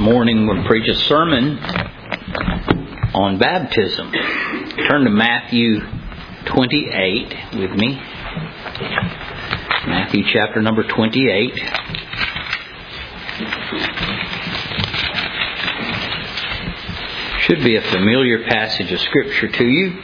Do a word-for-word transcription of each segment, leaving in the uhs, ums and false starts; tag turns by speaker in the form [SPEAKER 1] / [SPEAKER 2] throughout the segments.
[SPEAKER 1] morning we'll preach a sermon on baptism. Turn to Matthew twenty-eight with me. Matthew chapter number twenty-eight. Should be a familiar passage of Scripture to you.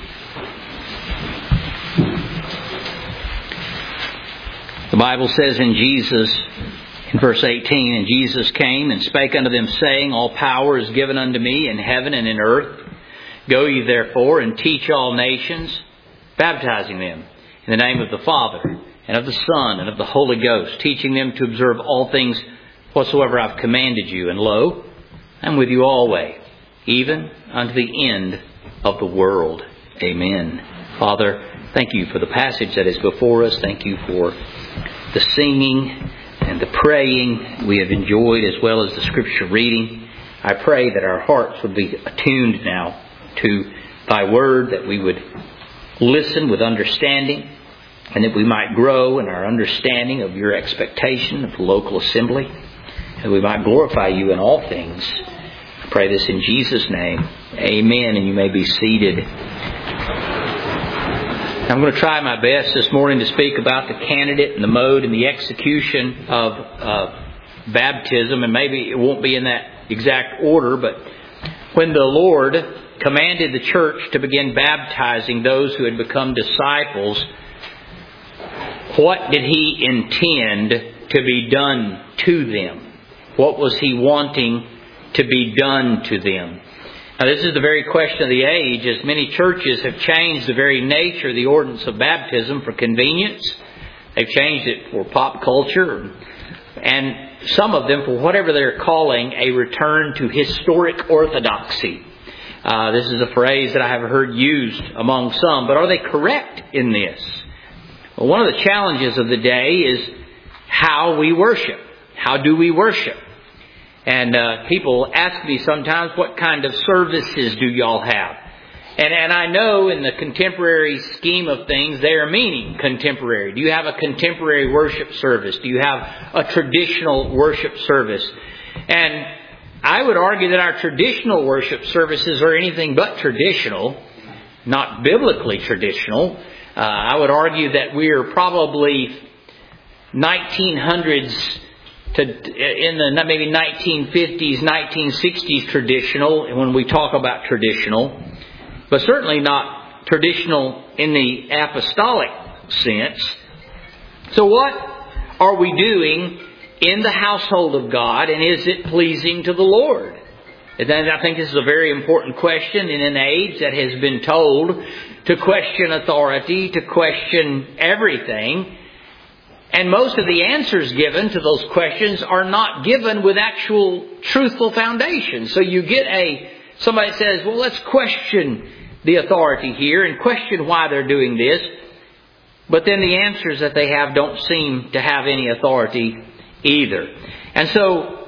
[SPEAKER 1] The Bible says in Jesus, in verse eighteen, "And Jesus came and spake unto them, saying, All power is given unto me in heaven and in earth. Go ye therefore and teach all nations, baptizing them in the name of the Father and of the Son and of the Holy Ghost, teaching them to observe all things whatsoever I've commanded you. And lo, I'm with you always, even unto the end of the world." Amen. Father, thank you for the passage that is before us. Thank you for the singing and the praying we have enjoyed, as well as the Scripture reading. I pray that our hearts would be attuned now to Thy Word, that we would listen with understanding, and that we might grow in our understanding of Your expectation of the local assembly, and we might glorify You in all things. I pray this in Jesus' name. Amen. And you may be seated. I'm going to try my best this morning to speak about the candidate and the mode and the execution of uh, baptism. And maybe it won't be in that exact order, but when the Lord commanded the church to begin baptizing those who had become disciples, what did He intend to be done to them? What was He wanting to be done to them? Now, this is the very question of the age, as many churches have changed the very nature of the ordinance of baptism for convenience. They've changed it for pop culture, and some of them for whatever they're calling a return to historic orthodoxy. Uh, this is a phrase that I have heard used among some, but are they correct in this? Well, one of the challenges of the day is how we worship. How do we worship? And uh, people ask me sometimes, what kind of services do y'all have? And, and I know in the contemporary scheme of things, they are meaning contemporary. Do you have a contemporary worship service? Do you have a traditional worship service? And I would argue that our traditional worship services are anything but traditional, not biblically traditional. Uh, I would argue that we are probably nineteen hundreds to in the maybe nineteen fifties, nineteen sixties traditional when we talk about traditional, but certainly not traditional in the apostolic sense. So what are we doing in the household of God, and is it pleasing to the Lord? And then I think this is a very important question in an age that has been told to question authority, to question everything. And most of the answers given to those questions are not given with actual truthful foundation. So you get a, somebody says, well, let's question the authority here and question why they're doing this. But then the answers that they have don't seem to have any authority either. And so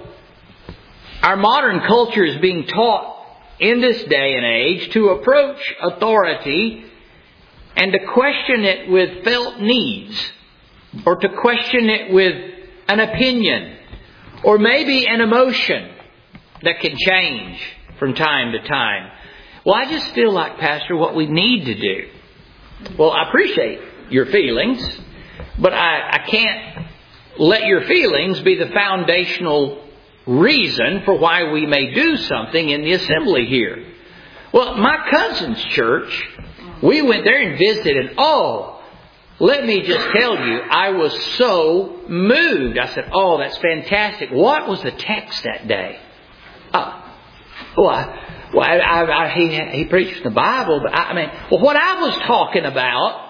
[SPEAKER 1] our modern culture is being taught in this day and age to approach authority and to question it with felt needs, or to question it with an opinion, or maybe an emotion that can change from time to time. Well, I just feel like, Pastor, what we need to do. Well, I appreciate your feelings, but I, I can't let your feelings be the foundational reason for why we may do something in the assembly here. Well, my cousin's church, we went there and visited, and oh, let me just tell you, I was so moved. I said, oh, that's fantastic. What was the text that day? Uh, well, I, well I, I, I, he, he preached the Bible, but I, I mean, well, what I was talking about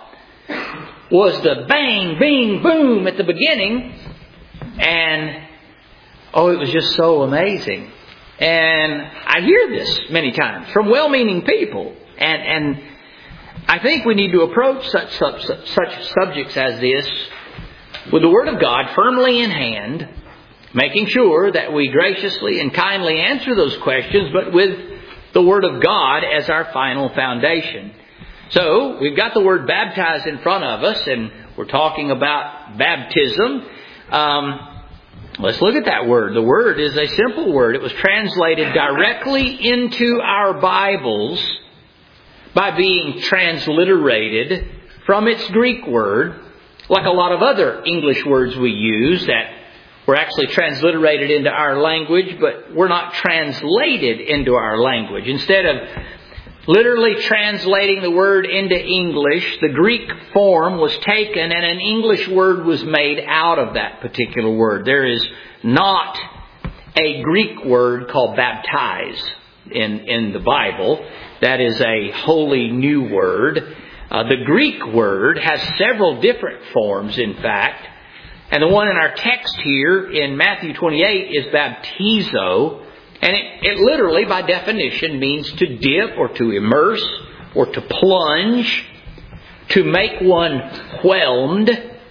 [SPEAKER 1] was the bang, bing, boom at the beginning. And, oh, it was just so amazing. And I hear this many times from well-meaning people. And, and, I think we need to approach such, such, such subjects as this with the Word of God firmly in hand, making sure that we graciously and kindly answer those questions, but with the Word of God as our final foundation. So, we've got the word baptize in front of us, and we're talking about baptism. Um, Let's look at that word. The word is a simple word. It was translated directly into our Bibles by being transliterated from its Greek word, like a lot of other English words we use that were actually transliterated into our language, but were not translated into our language. Instead of literally translating the word into English, the Greek form was taken and an English word was made out of that particular word. There is not a Greek word called baptize in, in the Bible. That is a wholly new word. Uh, the Greek word has several different forms, in fact. And the one in our text here in Matthew twenty-eight is baptizo. And it, it literally, by definition, means to dip or to immerse or to plunge, to make one whelmed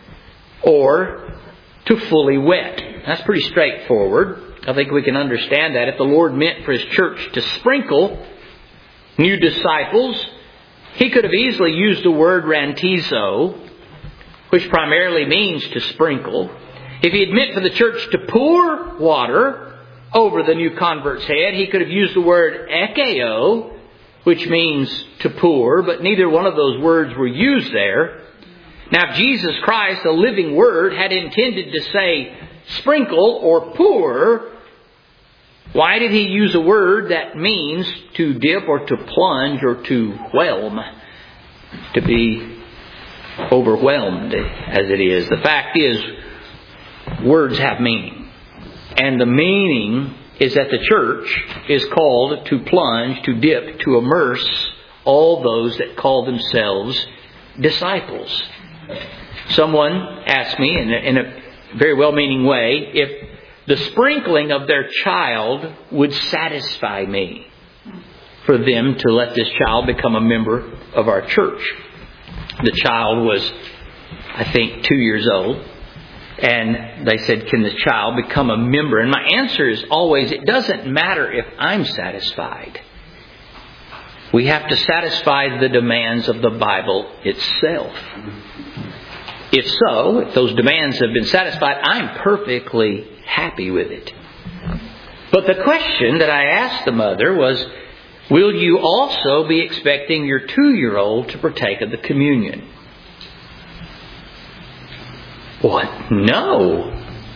[SPEAKER 1] or to fully wet. That's pretty straightforward. I think we can understand that. If the Lord meant for His church to sprinkle new disciples, He could have easily used the word rantizo, which primarily means to sprinkle. If He had meant for the church to pour water over the new convert's head, He could have used the word ekeo, which means to pour, but neither one of those words were used there. Now, if Jesus Christ, the living Word, had intended to say sprinkle or pour, why did He use a word that means to dip or to plunge or to whelm, to be overwhelmed as it is? The fact is, words have meaning. And the meaning is that the church is called to plunge, to dip, to immerse all those that call themselves disciples. Someone asked me in a, in a very well-meaning way if the sprinkling of their child would satisfy me for them to let this child become a member of our church. The child was, I think, two years old. And they said, can this child become a member? And my answer is always, it doesn't matter if I'm satisfied. We have to satisfy the demands of the Bible itself. If so, if those demands have been satisfied, I'm perfectly happy with it. But the question that I asked the mother was, will you also be expecting your two-year-old to partake of the communion? What? No.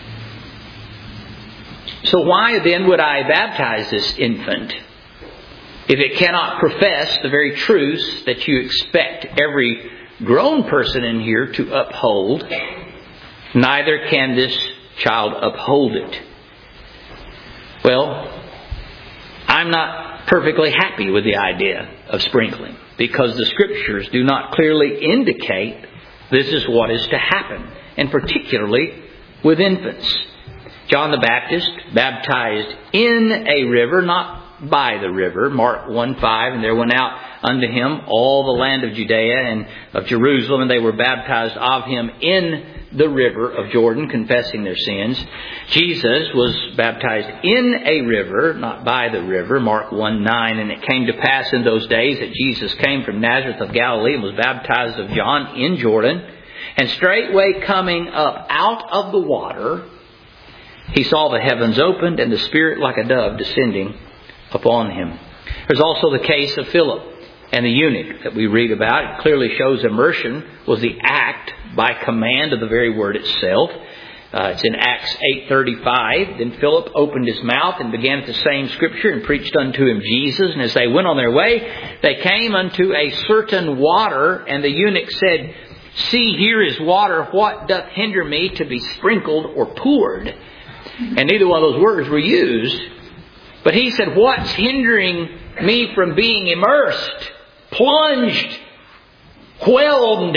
[SPEAKER 1] So why then would I baptize this infant if it cannot profess the very truths that you expect every grown person in here to uphold? Neither can this child uphold it. Well, I'm not perfectly happy with the idea of sprinkling because the Scriptures do not clearly indicate this is what is to happen, and particularly with infants. John the Baptist baptized in a river, not by the river. Mark one five, and there went out unto him all the land of Judea and of Jerusalem, and they were baptized of him in the river of Jordan, confessing their sins. Jesus was baptized in a river, not by the river. Mark one nine, and it came to pass in those days that Jesus came from Nazareth of Galilee and was baptized of John in Jordan. And straightway coming up out of the water, he saw the heavens opened and the Spirit like a dove descending upon him. There's also the case of Philip and the eunuch that we read about. It clearly shows immersion was the act by command of the very word itself. Uh, it's in Acts eight thirty-five. Then Philip opened his mouth and began at the same Scripture and preached unto him Jesus. And as they went on their way, they came unto a certain water, and the eunuch said, See, here is water. What doth hinder me to be sprinkled or poured? And neither one of those words were used. But he said, what's hindering me from being immersed, plunged, whelmed,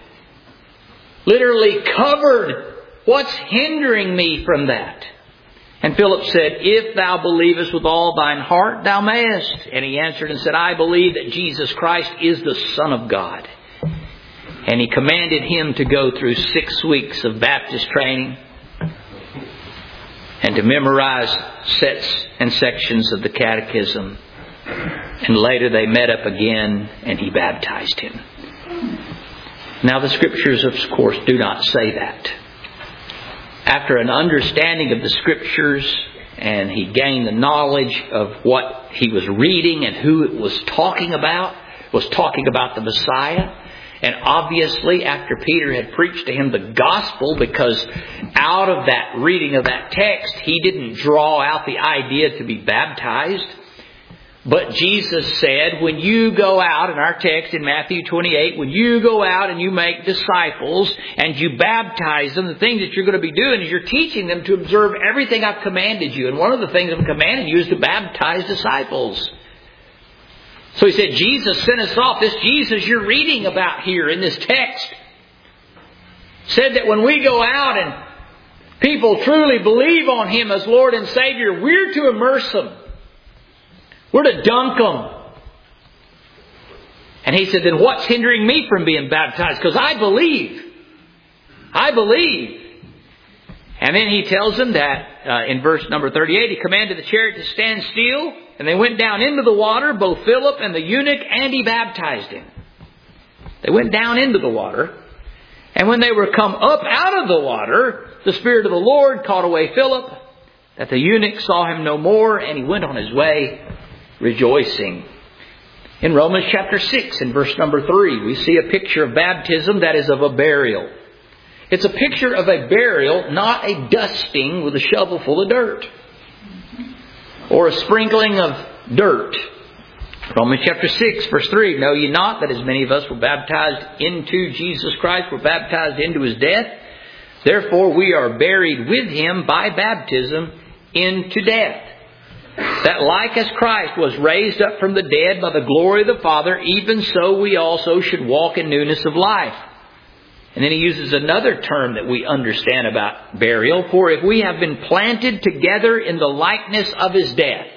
[SPEAKER 1] literally covered? What's hindering me from that? And Philip said, If thou believest with all thine heart, thou mayest. And he answered and said, I believe that Jesus Christ is the Son of God. And he commanded him to go through six weeks of Baptist training and to memorize sets and sections of the catechism. And later they met up again and he baptized him. Now the Scriptures, of course, do not say that. after an understanding of the Scriptures, and he gained the knowledge of what he was reading and who it was talking about, was talking about the Messiah. And obviously, after Peter had preached to him the gospel, because out of that reading of that text, he didn't draw out the idea to be baptized. But Jesus said, when you go out, in our text in Matthew twenty-eight, when you go out and you make disciples and you baptize them, the thing that you're going to be doing is you're teaching them to observe everything I've commanded you. And one of the things I've commanded you is to baptize disciples. So he said, Jesus sent us off. This Jesus you're reading about here in this text said that when we go out and people truly believe on Him as Lord and Savior, we're to immerse them. We're to dunk them. And he said, then what's hindering me from being baptized? Because I believe. I believe. And then he tells them that uh, in verse number thirty-eight, he commanded the chariot to stand still. And they went down into the water, both Philip and the eunuch, and he baptized him. They went down into the water. And when they were come up out of the water, the Spirit of the Lord caught away Philip, that the eunuch saw him no more, and he went on his way rejoicing. In Romans chapter six and verse number three, we see a picture of baptism that is of a burial. It's a picture of a burial, not a dusting with a shovel full of dirt, or a sprinkling of dirt. Romans chapter six verse three, know ye not that as many of us were baptized into Jesus Christ, were baptized into His death? Therefore we are buried with Him by baptism into death, that like as Christ was raised up from the dead by the glory of the Father, even so we also should walk in newness of life. And then he uses another term that we understand about burial. For if we have been planted together in the likeness of His death.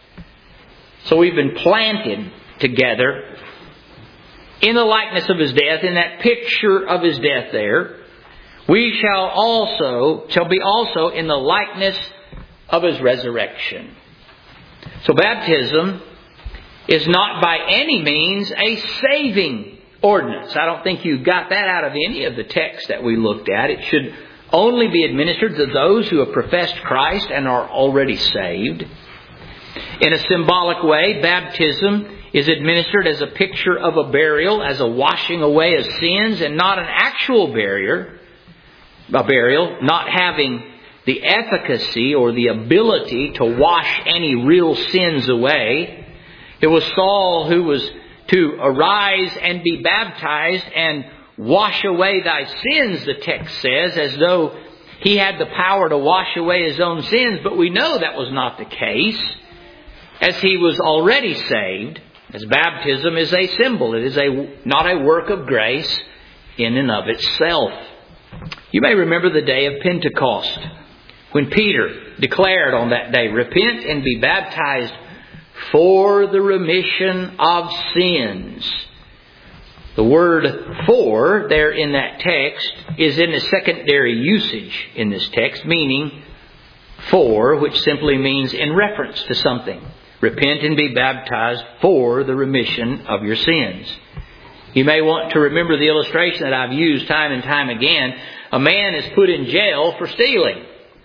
[SPEAKER 1] So we've been planted together in the likeness of His death, in that picture of His death there. We shall also, shall be also in the likeness of His resurrection. So baptism is not by any means a saving ordinance. I don't think you got that out of any of the texts that we looked at. It should only be administered to those who have professed Christ and are already saved. In a symbolic way, baptism is administered as a picture of a burial, as a washing away of sins, and not an actual barrier, a burial, not having the efficacy or the ability to wash any real sins away. It was Saul who was to arise and be baptized and wash away thy sins, the text says, as though he had the power to wash away his own sins. But we know that was not the case, as he was already saved, as baptism is a symbol. It is a not a work of grace in and of itself. You may remember the day of Pentecost, when Peter declared on that day, repent and be baptized for the remission of sins. The word for there in that text is in the secondary usage in this text, meaning for, which simply means in reference to something. Repent and be baptized for the remission of your sins. You may want to remember the illustration that I've used time and time again. A man is put in jail for stealing.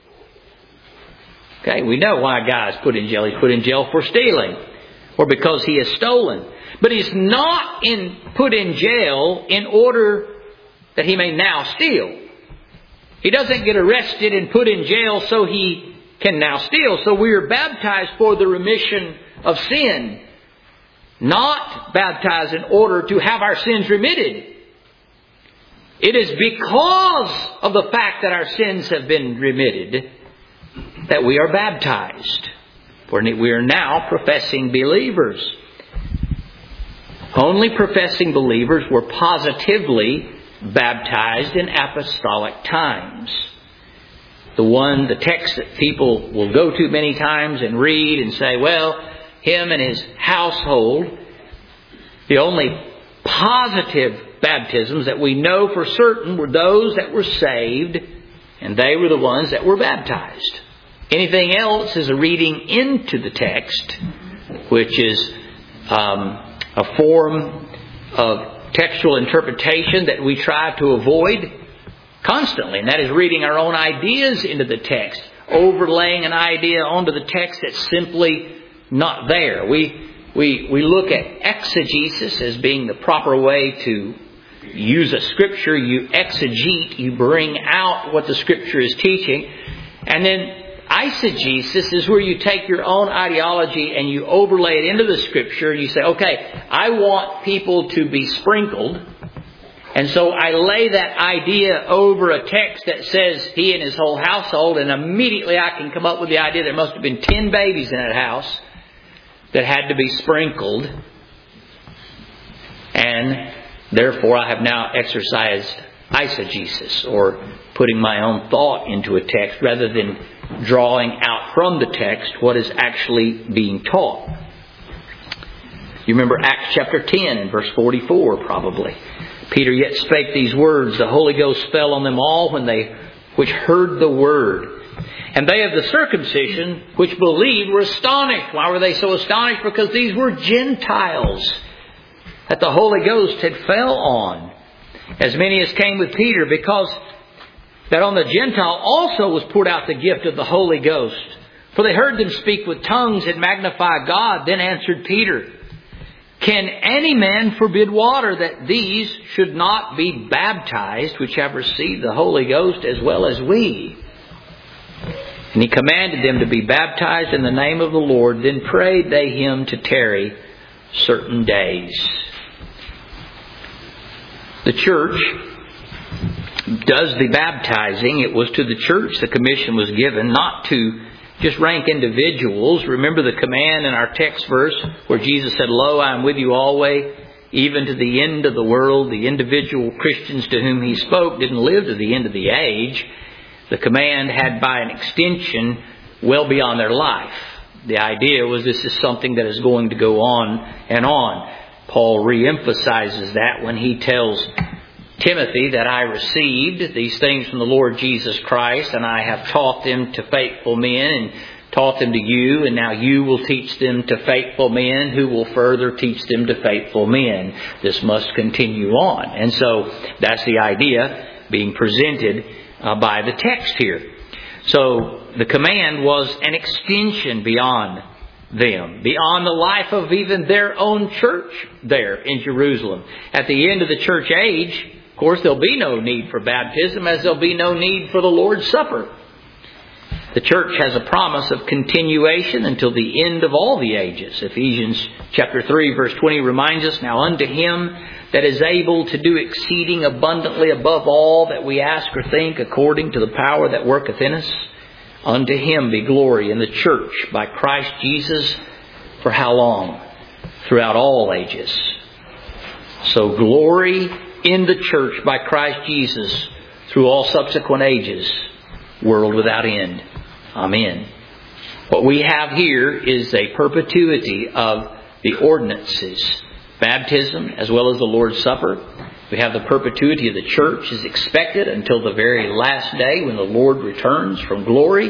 [SPEAKER 1] Okay, we know why a guy is put in jail. He's put in jail for stealing, or because he has stolen. But he's not in, put in jail in order that he may now steal. He doesn't get arrested and put in jail so he can now steal. So we are baptized for the remission of sin, not baptized in order to have our sins remitted. It is because of the fact that our sins have been remitted that we are baptized. For we are now professing believers. Only professing believers were positively baptized in apostolic times. The one, the text that people will go to many times and read and say, well, him and his household, the only positive baptisms that we know for certain were those that were saved, and they were the ones that were baptized. Anything else is a reading into the text, which is um, a form of textual interpretation that we try to avoid constantly, and that is reading our own ideas into the text, overlaying an idea onto the text that's simply not there. We we we look at exegesis as being the proper way to use a scripture. You exegete, you bring out what the scripture is teaching, and then eisegesis is where you take your own ideology and you overlay it into the scripture, and you say, okay, I want people to be sprinkled, and so I lay that idea over a text that says he and his whole household, and immediately I can come up with the idea there must have been ten babies in that house that had to be sprinkled, and therefore I have now exercised eisegesis, or putting my own thought into a text rather than drawing out from the text what is actually being taught. You remember Acts chapter ten and verse forty-four probably. Peter yet spake these words, the Holy Ghost fell on them all when they which heard the word. And they of the circumcision which believed were astonished. Why were they so astonished? Because these were Gentiles that the Holy Ghost had fell on. As many as came with Peter, because that on the Gentile also was poured out the gift of the Holy Ghost. For they heard them speak with tongues and magnify God. Then answered Peter, can any man forbid water that these should not be baptized, which have received the Holy Ghost as well as we? And he commanded them to be baptized in the name of the Lord. Then prayed they him to tarry certain days. The church does the baptizing. It was to the church the commission was given, not to just rank individuals. Remember the command in our text verse where Jesus said, lo, I am with you always, even to the end of the world. The individual Christians to whom he spoke didn't live to the end of the age. The command had by an extension well beyond their life. The idea was this is something that is going to go on and on. Paul re-emphasizes that when he tells Timothy that I received these things from the Lord Jesus Christ, and I have taught them to faithful men and taught them to you, and now you will teach them to faithful men who will further teach them to faithful men. This must continue on. And so that's the idea being presented uh, by the text here. So the command was an extension beyond them, beyond the life of even their own church there in Jerusalem. At the end of the church age, of course, there'll be no need for baptism, as there'll be no need for the Lord's Supper. The church has a promise of continuation until the end of all the ages. Ephesians chapter three verse twenty reminds us, now unto him that is able to do exceeding abundantly above all that we ask or think, according to the power that worketh in us, unto him be glory in the church by Christ Jesus for how long? Throughout all ages. So glory in the church by Christ Jesus through all subsequent ages, world without end. Amen. What we have here is a perpetuity of the ordinances. Baptism as well as the Lord's Supper. We have the perpetuity of the church is expected until the very last day when the Lord returns from glory.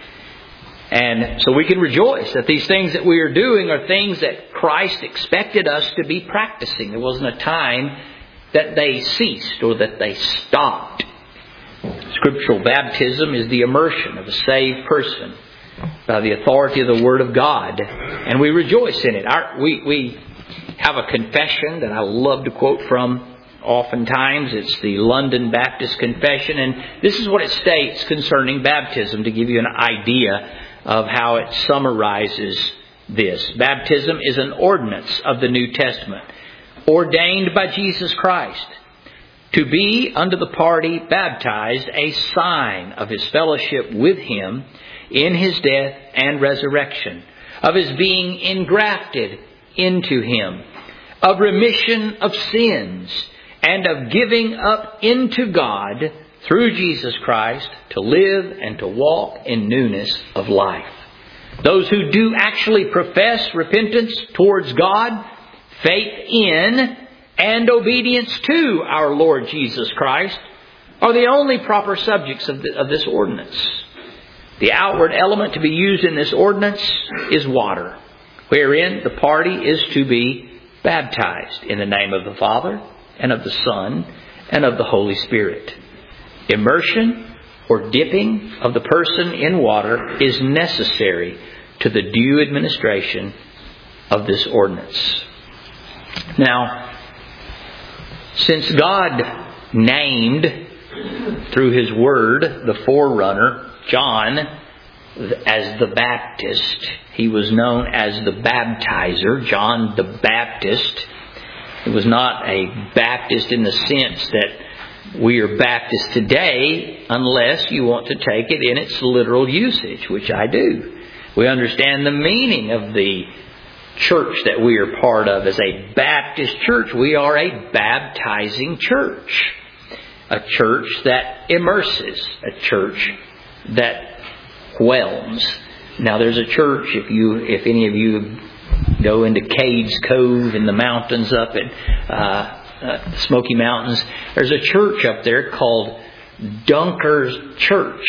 [SPEAKER 1] And so we can rejoice that these things that we are doing are things that Christ expected us to be practicing. There wasn't a time that they ceased or that they stopped. Scriptural baptism is the immersion of a saved person by the authority of the Word of God. And we rejoice in it. Our, we, we have a confession that I love to quote from oftentimes. It's the London Baptist Confession. And this is what it states concerning baptism, to give you an idea of how it summarizes this. Baptism is an ordinance of the New Testament, ordained by Jesus Christ, to be unto the party baptized a sign of his fellowship with him in his death and resurrection, of his being engrafted into him, of remission of sins, and of giving up into God through Jesus Christ to live and to walk in newness of life. Those who do actually profess repentance towards God, faith in and obedience to our Lord Jesus Christ are the only proper subjects of, the, of this ordinance. The outward element to be used in this ordinance is water, wherein the party is to be baptized in the name of the Father and of the Son and of the Holy Spirit. immersion or dipping of the person in water is necessary to the due administration of this ordinance. Now, since God named through His Word the forerunner, John, as the Baptist, he was known as the baptizer, John the Baptist. It was not a Baptist in the sense that we are Baptists today, unless you want to take it in its literal usage, which I do. We understand the meaning of the church that we are part of. As a Baptist church, we are a baptizing church. A church that immerses. A church that whelms. Now there's a church, if you, if any of you go into Cades Cove in the mountains up at uh, uh, the Smoky Mountains, there's a church up there called Dunker's Church.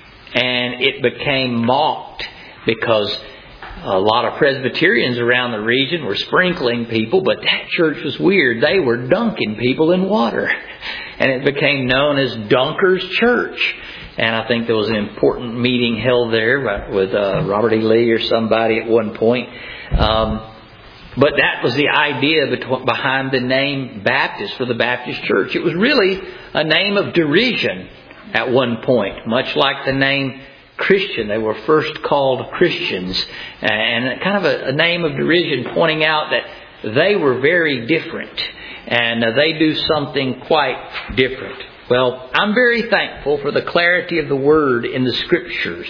[SPEAKER 1] And it became mocked because a lot of Presbyterians around the region were sprinkling people, but that church was weird. They were dunking people in water. And it became known as Dunker's Church. And I think there was an important meeting held there with uh, Robert E. Lee or somebody at one point. Um, but that was the idea behind the name Baptist for the Baptist Church. It was really a name of derision at one point, much like the name Christian. They were first called Christians, and kind of a, a name of derision, pointing out that they were very different and uh, they do something quite different. Well, I'm very thankful for the clarity of the Word in the Scriptures,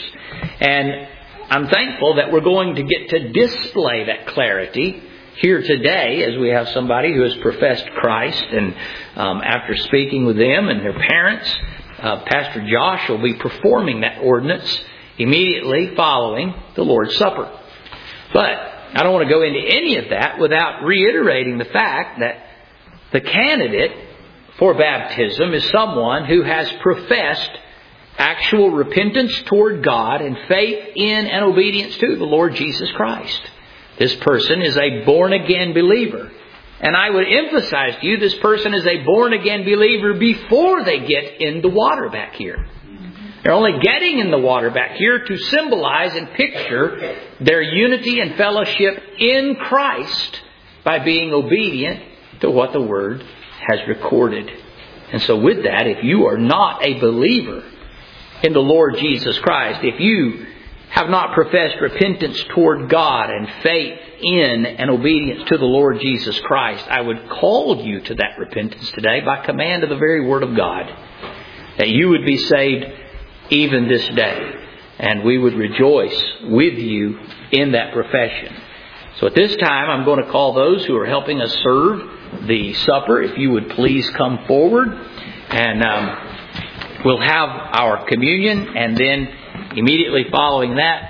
[SPEAKER 1] and I'm thankful that we're going to get to display that clarity here today as we have somebody who has professed Christ, and um, after speaking with them and their parents, Uh, Pastor Josh will be performing that ordinance immediately following the Lord's Supper. But I don't want to go into any of that without reiterating the fact that the candidate for baptism is someone who has professed actual repentance toward God and faith in and obedience to the Lord Jesus Christ. This person is a born-again believer. And I would emphasize to you, this person is a born-again believer before they get in the water back here. They're only getting in the water back here to symbolize and picture their unity and fellowship in Christ by being obedient to what the Word has recorded. And so with that, if you are not a believer in the Lord Jesus Christ, if you have not professed repentance toward God and faith in and obedience to the Lord Jesus Christ, I would call you to that repentance today by command of the very Word of God, that you would be saved even this day. And we would rejoice with you in that profession. So at this time, I'm going to call those who are helping us serve the supper. If you would please come forward, and um, we'll have our communion, and then immediately following that,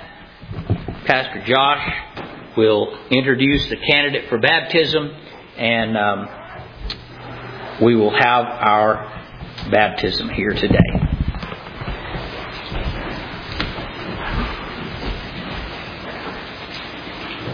[SPEAKER 1] Pastor Josh will introduce the candidate for baptism, and um, we will have our baptism here today.